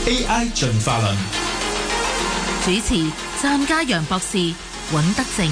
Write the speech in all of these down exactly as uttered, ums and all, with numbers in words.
A I 進化論， 主持湛家陽博士、尹德正。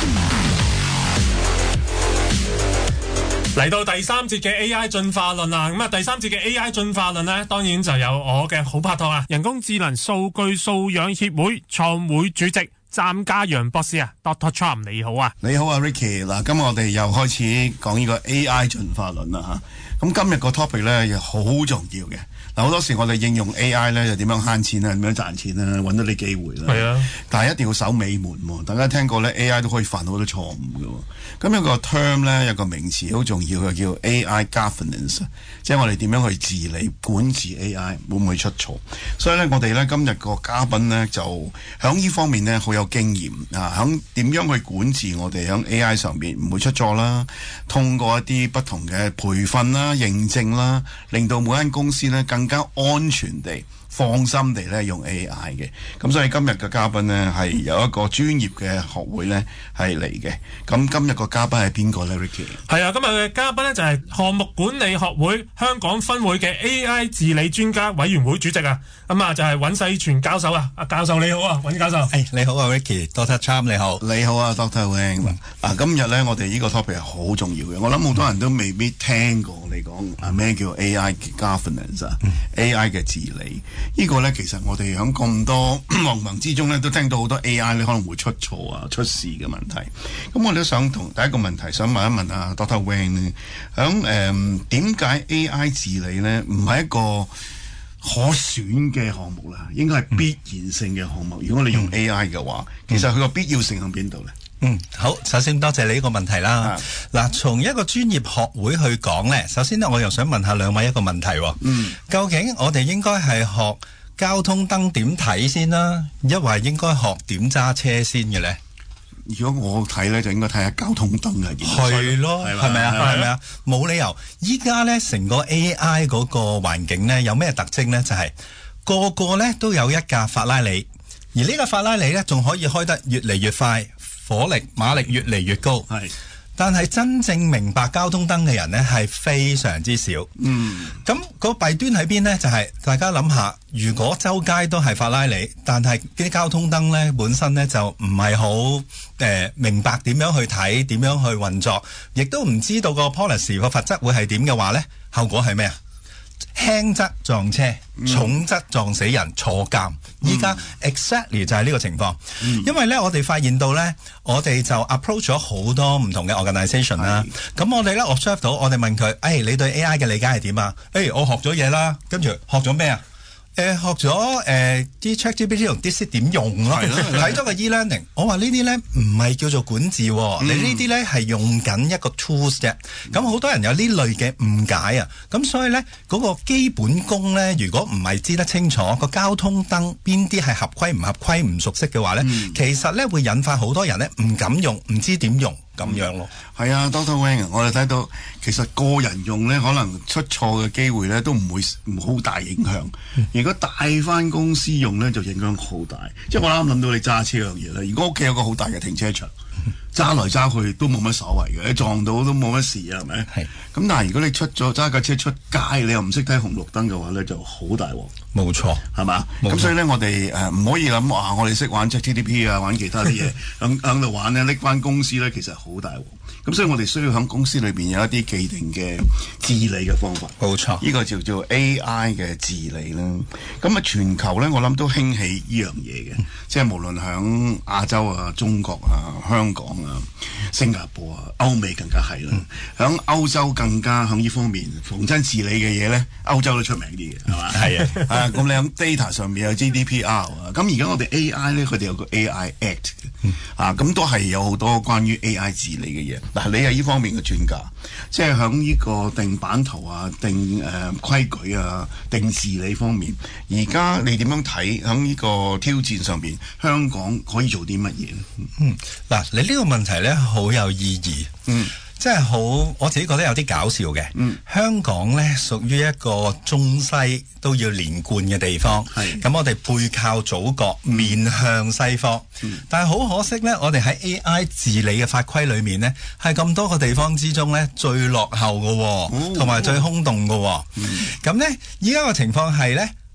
嚟到第三節嘅 A I 進化論啦，咁啊第三節嘅 A I 進化論呢，當然就有我嘅好拍檔啊，人工智能數據素養協會創會主席湛家陽博士啊 ，Doctor Trump 你好啊， 你好啊 Ricky， 嗱，今日我哋又開始講呢個 A I 進化論啦吓，咁今日個 topic 咧又好重要嘅。嗱，好多時我哋應用 A I 咧，就點樣慳錢啊，點樣賺錢啊，揾到啲機會啦。係啊，但係一定要守尾門喎。大家聽過咧 A I 都可以犯好多錯誤嘅。咁有個 term 咧，有個名詞好重要嘅，叫 A I governance， 即係我哋點樣去治理管治 A I， 會唔會出錯？所以咧，我哋咧今日個嘉賓咧就響呢方面咧好有經驗啊，響點樣去管治我哋響 A I 上邊唔會出錯啦。通過一啲不同嘅培訓啦、認證啦，令到每間公司咧更更加安全地、放心地咧用 A I 嘅，咁所以今日嘅嘉賓呢，係有一個專業嘅學會呢係嚟嘅。咁今日個嘉賓係邊個呢 Ricky？ 係啊，今日嘅嘉賓呢，就係項目管理學會香港分會嘅 A I 治理專家委員會主席啊，咁啊就係尹世全教授啊，阿教授你好啊，尹教授。 誒你好啊 Ricky，Doctor Trump 你好， 你好啊 Doctor Wang。啊，今日呢，我哋呢個 topic 係好重要嘅，我諗好多人都未必聽過我哋講啊咩叫 A I governance 啊、嗯、，A I 嘅治理。呢個呢，其實我哋喺咁多忙忙之中呢，都聽到好多 A I 呢可能會出錯啊、出事嘅問題。咁我哋都想同第一個問題想問一問啊 Doctor Wang 呢，響誒點解 A I 治理呢唔係一個可選嘅項目啦，應該係必然性嘅項目。如果你用 A I 嘅話，嗯、其實佢個必要性喺邊度呢？ 嗯，好，首先多謝你呢個問題啦。嗱、啊，從一個專業學會去講呢，首先呢，我又想問下兩位一個問題。嗯，究竟我哋應該係學交通燈點睇先啦，抑或應該學點揸車先嘅呢？ 如果我睇呢，就應該睇下交通燈係點。 係咯，係咪啊？係咪啊？冇理由。依家呢，成個 A I 嗰個環境呢，有咩特徵呢？就係、是、個個呢都有一架法拉利，而呢架法拉利呢，仲可以開得越嚟越快。火力馬力越嚟越高，係，但係真正明白交通燈嘅人呢係非常之少。嗯，咁個弊端喺邊呢？就係、是、大家諗下，如果周街都係法拉利，但係啲交通燈呢本身呢就唔係好誒明白點樣去睇，點樣去運作，亦都唔知道個 policy 個罰則會係點嘅話呢，後果係咩啊？輕則撞車，重則撞死人，坐監。依家 exactly 就係呢個情況，嗯、因為咧我哋發現到咧，我哋就 approach 咗好多唔同嘅 organisation 啦。咁我哋咧 observe 到，我哋問佢，誒、哎、你對 A I 嘅理解係點啊？誒、哎、我學咗嘢啦，跟住學咗咩啊？誒、呃、學咗誒啲 ChatGPT 同 DeepSeek 點用咯，睇咗個 e-learning。我話呢啲咧唔係叫做管治、哦，嗯、你呢啲咧係用緊一個 tools 啫。咁好、嗯、多人有呢類嘅誤解啊。咁所以咧嗰、那個基本功咧，如果唔係知得清楚個交通燈邊啲係合規唔合規唔熟悉嘅話咧，嗯、其實咧會引發好多人咧唔敢用，唔知點用。咁樣咯，係啊 ，Doctor Wang， 我哋睇到其實個人用咧，可能出錯嘅機會咧都唔會唔好大影響。嗯、如果帶翻公司用咧，就影響好大。嗯、即係我啱啱諗到你揸車嗰樣嘢咧，如果屋企有個好大嘅停車場，揸來揸去都冇乜所謂嘅，你撞到都冇乜事啊，係咪？係。咁但係如果你出咗揸架車出街，你又唔識睇紅綠燈嘅話咧，就好大鑊。冇錯，係嘛？咁所以咧，我哋誒唔可以諗話，我哋識玩 ChatGPT 啊，玩其他啲嘢，響響度玩咧，拎翻公司咧，其實好大鑊。咁所以我哋需要喺公司裏邊有一啲既定嘅治理嘅方法。冇錯，呢個就叫做 A I 嘅治理啦。咁啊，全球咧，我諗都興起呢樣嘢嘅，嗯、即係無論響亞洲啊、中國啊、香港啊、新加坡啊、歐美更加係啦。響歐、嗯、洲更加響呢方面，逢親治理嘅嘢咧，歐洲都出名啲嘅，係嘛？係啊。咁你喺 data 上面有 G D P R 啊，咁而家我哋 A I 咧，佢哋有個 A I Act 嘅，嗯、啊，咁都係有好多關於 A I 治理嘅嘢。嗱，你係呢方面嘅專家，即係喺呢個定版圖啊、定誒、呃、規矩啊、定治理方面，而家你點樣睇喺呢個挑戰上邊，香港可以做啲乜嘢？ 嗯，嗱，你呢個問題咧好有意義，嗯。即係好，我自己覺得有啲搞笑嘅。嗯，香港呢屬於一個中西都要連貫嘅地方。係，咁我哋背靠祖國，嗯、面向西方。嗯，但係好可惜呢，我哋喺 A I 治理嘅法規裏面呢，係咁多個地方之中呢最落後嘅，同埋、哦、最空洞嘅。嗯，咁呢，依家個情況係呢，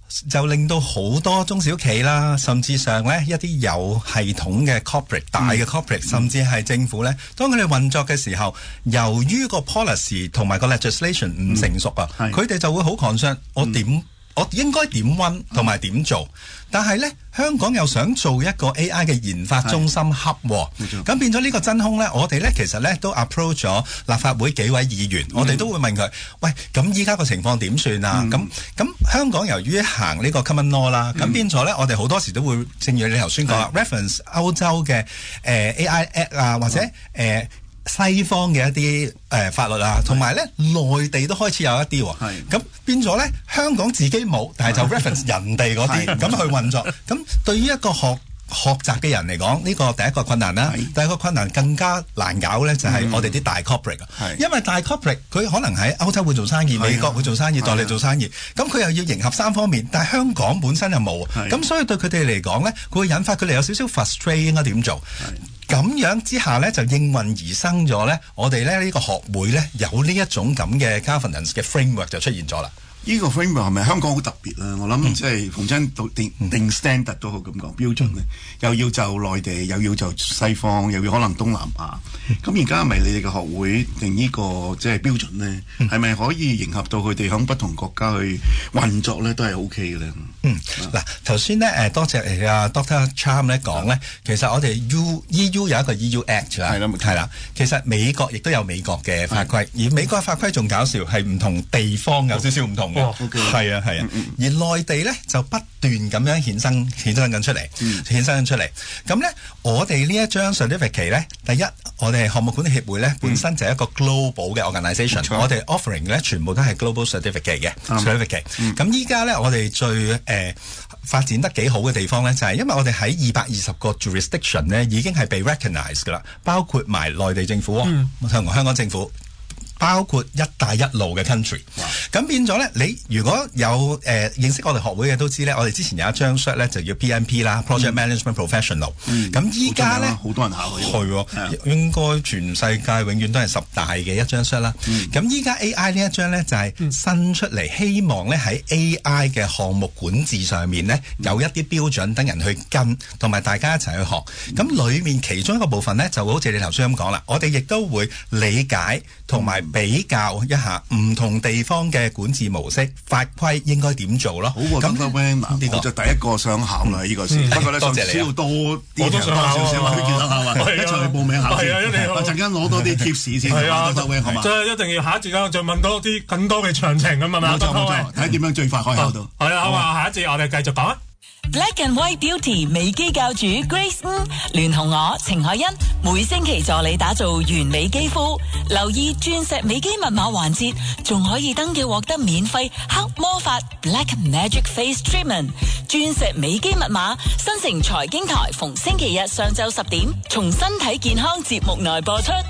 就令到好多中小企啦，甚至上咧一啲有系統嘅 corporate、嗯、大嘅 corporate，、嗯、甚至係政府咧，當佢哋運作嘅時候，由於個 policy 同埋個 legislation 唔成熟啊，佢哋、嗯、就會好 concern，我點、嗯、我應該點溫同埋點做？但係咧，香港又想做一個 A I 嘅研發中心 hub，咁變咗呢個真空咧，我哋咧其實咧都 approach 咗立法會幾位議員，嗯、我哋都會問佢，喂，咁依家個情況點算啊？咁咁、嗯、香港由於行呢個 common law 啦，咁、嗯、變咗咧，我哋好多時都會正如你頭先講啦 reference 歐洲嘅誒、呃、A I Act 啊，或者誒。嗯呃西方嘅一啲誒、呃、法律啊，同埋咧內地都開始有一啲喎，咁是變咗咧香港自己冇，但係就 reference 人哋嗰啲咁去運作。咁對於一個學學習嘅人嚟講，呢、這個第一個困難啦，是第二個困難更加難搞咧，就係、是、我哋啲大 corporate 啊、嗯，因為大 corporate 佢可能喺歐洲會做生意，美國會做生意，代理做生意，咁佢又要迎合三方面，但係香港本身又冇，咁所以對佢哋嚟講咧，佢會引發佢哋有少少 frustrate 應該點做？咁樣之下咧，就應運而生咗咧，我哋咧呢、這個學會咧有呢一種咁嘅 governance 嘅 framework 就出現咗啦。 呢個 framework 係咪香港好特別啦？我諗即係逢親到定定 standard 都好咁講標準咧，又要就內地，又要就西方，又要可能東南亞。咁而家係咪你哋嘅學會定呢個即係標準咧？係咪可以迎合到佢哋響不同國家去運作咧？都係 OK 嘅咧。嗯， 嗱頭先咧誒，多謝阿 Doctor Cham 咧講咧，其實我哋 U E U 有一個 E U Act 啦，係啦，係啦。其實美國亦都有美國嘅法規，而美國嘅法規仲搞笑，係唔同地方有少少唔同。哦，係啊，係啊，嗯嗯、而內地咧就不斷咁樣衍生衍生緊出嚟，嗯、衍生緊出嚟。咁咧，我哋呢一張 certificate 咧，第一，我哋項目管理協會咧、嗯、本身就係一個 global 嘅 organisation，、嗯、我哋 offering 咧全部都係 global certificate 嘅 certificate。咁依家咧，我哋最誒、呃、發展得幾好嘅地方咧，就係、是、因為我哋喺二百二十個 jurisdiction 咧已經係被 recognized 噶啦，包括埋內地政府，同、嗯、香港政府。包括一帶一路嘅 country，咁哇變咗咧，你如果有誒、呃、認識我哋學會嘅都知咧，我哋之前有一張 cert 咧就叫 P M P 啦、嗯、，Project Management Professional。咁依家咧好多人考嘅， 係喎，的應該全世界永遠都係十大嘅一張 cert 啦。咁依家 A I 呢一張咧就係、是、新出嚟，希望咧喺 A I 嘅項目管治上面咧有一啲標準等人去跟，同埋大家一齊去學。咁、嗯、裡面其中一個部分咧就好似你頭先咁講啦，我哋亦都會理解同埋比較一下唔同地方嘅管治模式、法規應該點做咯。好喎，咁 Doctor 我就第一個想考啦呢個先。不過咧， 多謝你。 需要多啲多少少推薦啦，係嘛？一齊去報名考先。係啊，一定要。陣間攞多啲 tips 先。係啊，Doctor 係嘛？即係一定要下一節間再問多啲更多嘅詳情咁係咪啊？冇錯冇錯，睇點樣最快可以考到。係啊，好啊，下一節我哋繼續講啊。 Black and White Beauty 美肌教主 Grace 吳聯同我程海欣每星期助你打造完美肌膚，留意鑽石美肌密碼環節，仲可以登記獲得免費黑魔法 Black Magic Face Treatment。鑽石美肌密碼新城財經台逢星期日上晝十點從身體健康節目內播出。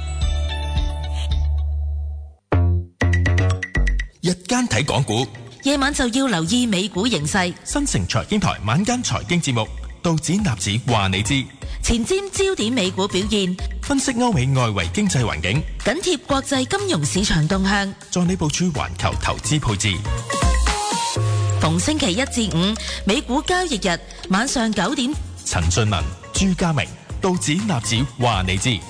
日間睇港股， 夜晚就要留意美股形勢。 新城財經台晚間財經節目，道指納指話你知， 前瞻焦點美股表現， 分析歐美外圍經濟環境， 緊貼國際金融市場動向， 助你部署環球投資配置。 逢星期一至五美股交易日晚上九點， 陳俊文、朱家明，道指納指話你知。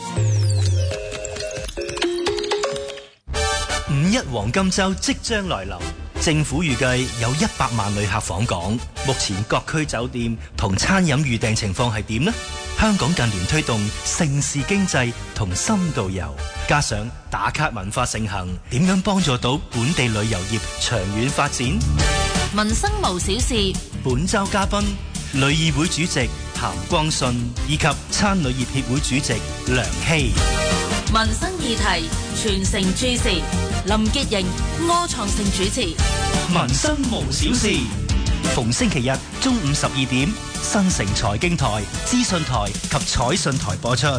五一黃金週即將來臨，政府預計有一百萬旅客訪港。目前各區酒店同餐飲預訂情況係點呢？香港近年推動盛事經濟同深度遊，加上打卡文化盛行，點樣幫助到本地旅遊業長遠發展？ 民生無小事， 本週嘉賓旅議會主席譚光信以及餐旅業協會主席梁希。 民生議題全城注視，林潔瑩、柯創盛主持。 民生無小事，逢星期日中午十二點，新城財經台、資訊台及彩訊台播出。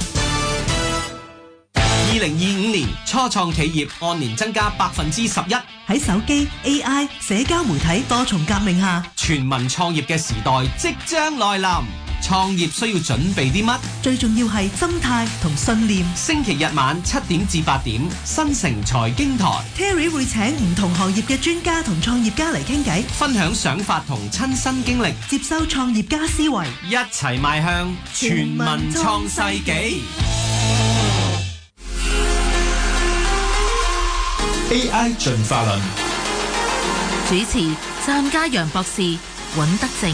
二零二五年初創企業按年增加百分之十一。 喺手機、A I、社交媒體多重革命下， 全民創業嘅時代即將來臨。創創業需要準備啲乜？ 最重要係心態同信念。 星期日晚七點至八點，新城財經台 Terry 會請唔同行業嘅專家同創業家嚟傾偈， 分享想法同親身經歷， 接收創業家思維， 一齊邁向全民創世紀。 A I 進化論主持湛家楊博士、尹德正。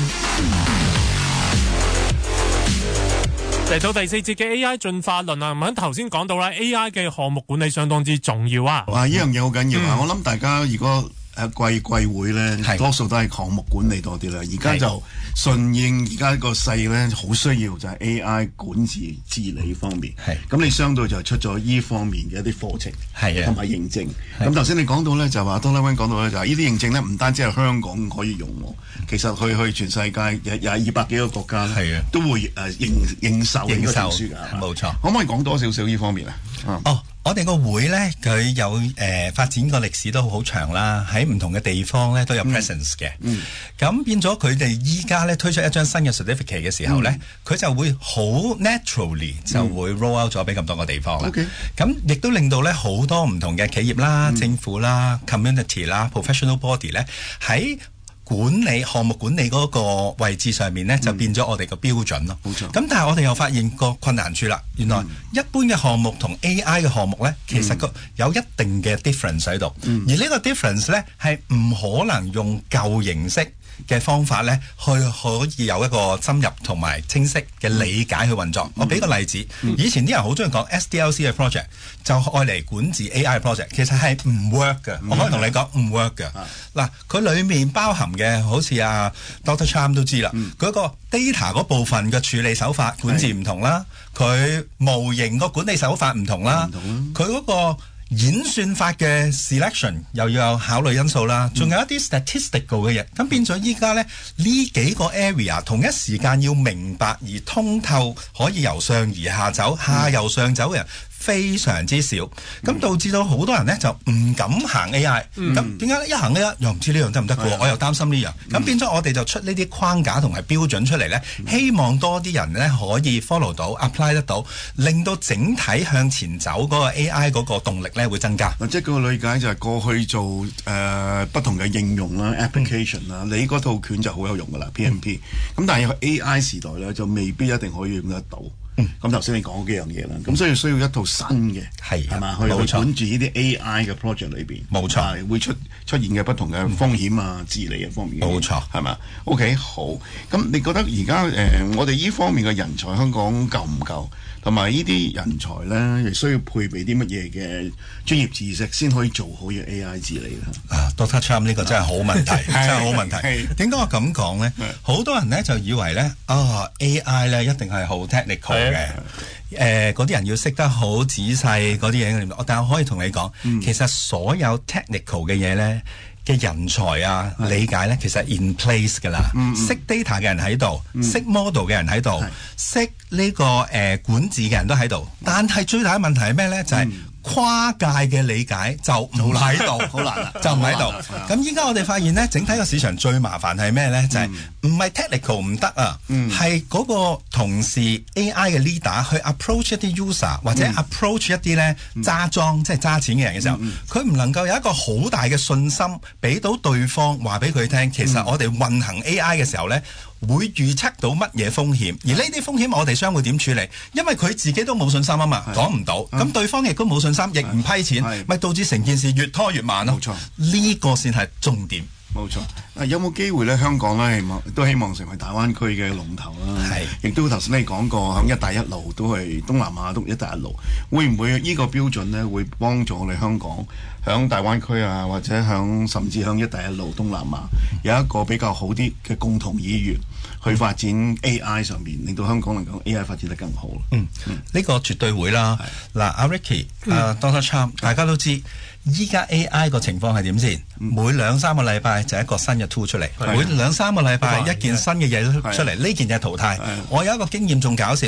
嚟到第四節嘅 A I 進化論啊，咁喺頭先講到啦 A I 嘅項目管理相當之重要啊。 哇！呢樣嘢好緊要啊！ 嗯、 我諗大家如果誒貴貴會咧，多數都係項目管理多啲啦。而家就順應而家個勢咧，好需要就係 A I 管治治理方面。係咁，你相對就出咗依方面嘅一啲課程，係啊，同埋認證。咁頭先你講到咧，就話 Donald Wayne 講到咧，就係呢啲認證咧，唔單止係香港可以用喎，其實去去全世界有有二百幾個國家咧，都會誒認認受呢個證書㗎。冇錯，可唔可以講多少少呢方面啊？ 哦。我哋個會咧，佢有誒、呃、發展個歷史都好長啦，喺唔同嘅地方咧都有 presence 嘅。咁、嗯嗯、變咗佢哋依家咧推出一張新嘅 certificate 嘅時候咧，佢、嗯、就會好 naturally 就會 roll out 咗俾咁多個地方啦。咁亦都令到咧好多唔同嘅企業啦、嗯、政府啦、community 啦、professional body 咧喺管理項目管理嗰個位置上面咧，就變咗我哋個標準咯。冇錯。咁但係我哋又發現個困難處啦。原來一般嘅項目同 A I 嘅項目咧，其實個有一定嘅 difference 喺度。嗯。而呢個 difference 咧係唔可能用舊形式嘅方法咧，去可以有一個深入同埋清晰嘅理解去運作。嗯、我俾個例子，嗯、以前啲人好中意講 S D L C 嘅 project， 就愛嚟管治 A I project， 其實係唔 work 嘅。我可以同你講唔 work 嘅。嗱，佢裡面包含嘅，好似阿 Doctor Cham 都知啦，嗰、嗯、個 data 嗰部分嘅處理手法管治唔同啦，佢模型個管理手法唔同啦，佢嗰個演算法嘅 selection 又要有考慮因素啦，仲有一啲 statistical 嘅嘢，咁、嗯、變咗依家咧呢幾個 area 同一時間要明白而通透，可以由上而下走，下由上走嘅人非常之少，咁、嗯、導致到好多人咧就唔敢行 A I，咁點解咧？一行 A I 又唔知呢樣得唔得嘅，我又擔心呢樣，咁、嗯、變咗我哋就出呢啲框架同埋標準出嚟咧、嗯，希望多啲人咧可以 follow 到 apply 得到，令到整體向前走嗰個 A I 嗰個動力咧會增加。嗱，即係個理解就係過去做誒、呃、不同嘅應用啦、application 啦、嗯，你嗰套拳就好有用噶啦 ，P M P。咁、嗯、但係 A I 時代咧就未必一定可以用得到。咁頭先你講嗰幾樣嘢啦，咁、嗯、所以需要一套新嘅係係嘛，去去管住呢啲 A I 嘅 project 裏邊，冇錯，係會出出現嘅不同嘅風險啊、嗯、治理嘅方面，冇錯，係嘛 ？OK， 好。咁你覺得而家誒我哋呢方面嘅人才香港夠唔夠？同埋呢啲人才咧，亦需要配備啲乜嘢嘅專業知識先可以做好嘅 A I 治理咧？啊 ，Doctor Cham 呢個真係好問題，真係好問題。點解我咁講咧？好多人咧就以為咧啊 A I 咧一定係好 technical 嘅，誒嗰啲人要識得好仔細嗰啲嘢。但係我可以同你講、嗯，其實所有 technical 嘅嘢咧嘅人才啊理解咧，其實 in place 㗎啦。識 data 嘅人喺度，識 model 嘅人喺度，識呢、這個誒、呃、管治嘅人都喺度。但係最大嘅問題係咩咧？就係、是嗯跨界嘅理解就唔喺度，好難啦，就唔喺度。咁依家我哋發現咧，整體個市場最麻煩係咩咧？嗯、就係唔係 technical 唔得啊，係、嗯、嗰個同事 A I 嘅 leader 去 approach 一啲 user 或者 approach 一啲咧揸莊即係揸錢嘅人嘅時候，佢、嗯、唔能夠有一個好大嘅信心俾到對方話俾佢聽，其實我哋運行 A I 嘅時候咧。會預測到乜嘢風險，而呢啲風險我哋商會點處理？因為佢自己都冇信心啊嘛，講唔到，咁對方亦都冇信心，亦唔批錢，咪導致成件事越拖越慢咯。冇錯，呢、這個先係重點。冇錯，啊有冇機會咧？香港咧希望都希望成為大灣區嘅龍頭啦。係，亦都頭先你講過，響一帶一路都係東南亞都一帶一路，會唔會呢個標準咧會幫助我哋香港響大灣區啊，或者響甚至響一帶一路東南亞有一個比較好啲嘅共同意願去發展 A I 上面，令到香港能夠 A I 發展得更好。嗯，呢、嗯這個絕對會啦。嗱，阿 Ricky，啊 Doctor Cham，大家都知。依家 A I 個情況係點先？每兩三個禮拜就一個新嘅 tool 出嚟，每兩三個禮拜一件新嘅嘢出嚟，呢件嘢淘汰。我有一個經驗仲搞笑，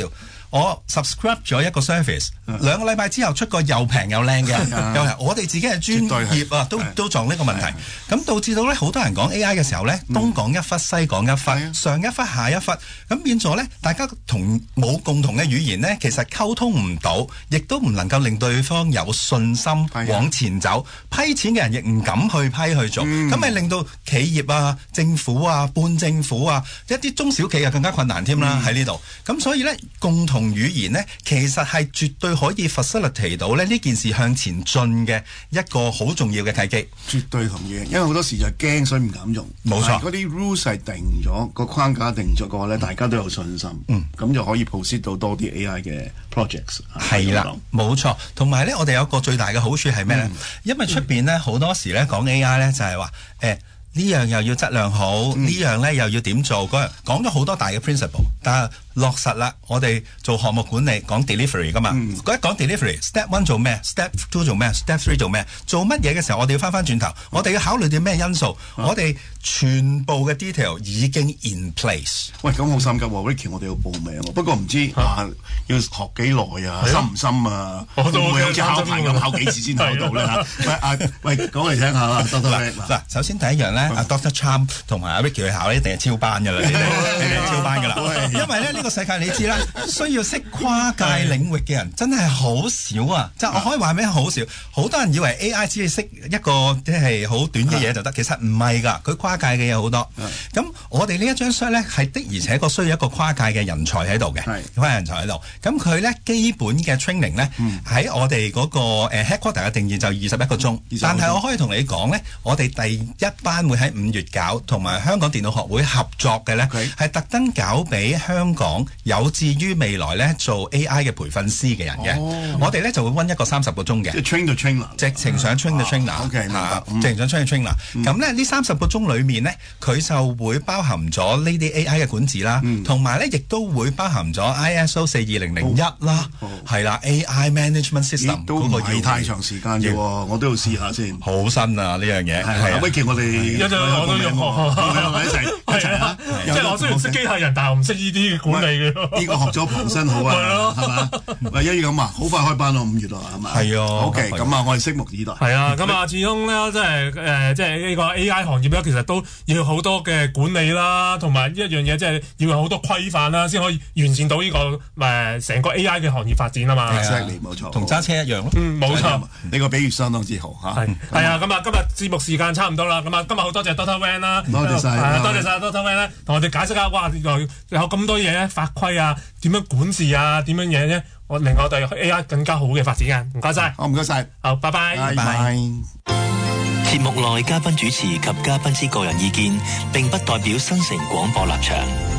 我 subscribe 咗一個 service， 兩個禮拜之後出個又平又靚嘅，又係我哋自己嘅專業啊，都都撞呢個問題。咁導致到咧好多人講 A I 嘅時候咧，東講一忽，西講一忽，上一忽下一忽，咁變咗咧，大家同冇共同嘅語言咧，其實溝通唔到，亦都唔能夠令對方有信心往前走。批錢嘅人亦唔敢去批去做，咁咪、嗯、令到企業啊、政府啊、半政府啊、一啲中小企啊更加困難添啦喺呢度。咁所以咧，共同語言咧，其實係絕對可以 facilitate 到咧呢件事向前進嘅一個好重要嘅契機。 絕對同意，因為好多時就驚所以唔敢用。 冇錯， 嗰啲 rules 係定咗，個框架定咗嘅話咧，大家都有信心。嗯，咁就可以 proceed 到多啲 A I 嘅 projects。 係啦，冇錯。同埋咧，我哋有個最大嘅好處係咩咧？嗯、因為出邊咧好多時咧講 A I 咧就係話誒呢樣又要質量好，嗯、呢樣咧又要點做，嗰樣講咗好多大嘅 principle， 但係落實啦，我哋做項目管理講 delivery 噶嘛，嗯、一講 delivery，step one 做咩 ，step two 做咩 ，step three 做咩，做乜嘢嘅時候，我哋要翻翻轉頭，嗯、我哋要考慮啲咩因素，嗯、我哋全部嘅 detail 已經 in place。 喂，咁好心急喎 ，Ricky，我哋要報名喎，不過唔知啊，啊要學幾耐啊，深唔深啊？會唔會好似考牌咁考幾次先考到咧嚇？喂啊，喂，講嚟聽下啦 ，Doctor Mac 嗱，首先第一樣咧，阿 Doctor Cham 同埋阿 Ricky 去考咧，一定係超班㗎啦，你哋你哋超班㗎啦，因為咧呢個世界你知啦，需要識跨界領域嘅人真係好少啊！即係我可以話咩好少，好多人以為 A I 只係識一個即係好短嘅嘢就得，其實唔係㗎，佢跨界嘅嘢好多。咁我哋呢一張書咧係的而且確需要一個跨界嘅人才喺度嘅，跨界人才喺度。咁佢咧基本嘅 training 咧喺我哋嗰個誒 headquarter 嘅定義就二十一個鐘，但係我可以同你講咧，我哋第一班會喺五月搞，同埋香港電腦學會合作嘅咧，係特登搞俾香港有志於未來咧做 A I 嘅培訓師嘅人嘅。我哋咧就會溫一個三十個鐘嘅， 即係 train the trainer， 直情想 train the trainer，OK， 直情想 train the trainer。咁咧呢三十個鐘裏面咧，佢就會包含咗呢啲 A I 嘅管治啦，同埋咧亦都會包含咗 I S O 四二零零一啦，係啦 A I management system 都唔係太長時間嘅喎，我都要試下先。 好新啊呢樣嘢，係啊， 威傑我哋一陣我都要學， 一齊一齊嚇。 即係我雖然識機械人，但係我唔識呢啲管理嘅。 呢個學咗旁身好啊，係嘛？喂，一於咁啊，好快開班咯，五月咯，係嘛？ 係啊。 OK，咁啊，我哋拭目以待。 係啊，咁啊，始終咧，即係誒，即係呢個 A I 行業咧，其實都要好多嘅管理啦，同埋一樣嘢，即係要有好多規範啦，先可以完善到呢個誒成個 A I 嘅行業發展啊嘛。 Exactly，冇錯。 同揸車一樣咯。 嗯，冇錯。 呢個比喻相當之好嚇。 係係啊，咁啊，今日節目時間差唔多啦，咁啊，今日好多謝 Doctor Van 啦， 多謝曬， 多謝曬 Doctor Van 咧，同我哋解釋下，哇，有咁多嘢咧，法規啊，點樣管治啊，點樣嘢咧，我令我哋 A I 更加好嘅發展嘅，唔該曬， 好唔該曬， 好，拜拜， 拜拜。 節目內嘉賓主持及嘉賓之個人意見，並不代表新城廣播立場。